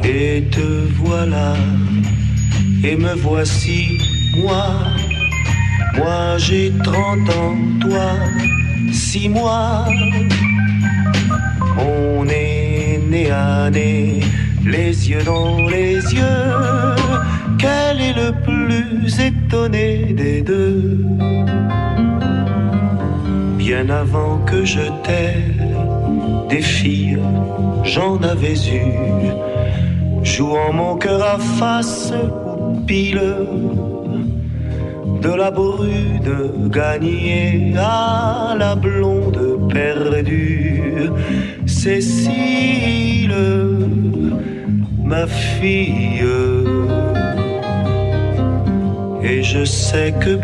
Et te voilà, et me voici, moi j'ai 30 ans, toi 6 mois. On est né à nez, les yeux dans les yeux. Quel est le plus étonné des deux? Bien avant que je t'aie, des filles, j'en avais eu, jouant mon cœur à face ou pile, de la brune gagnée à la blonde perdue. Cécile, ma fille, et je sais que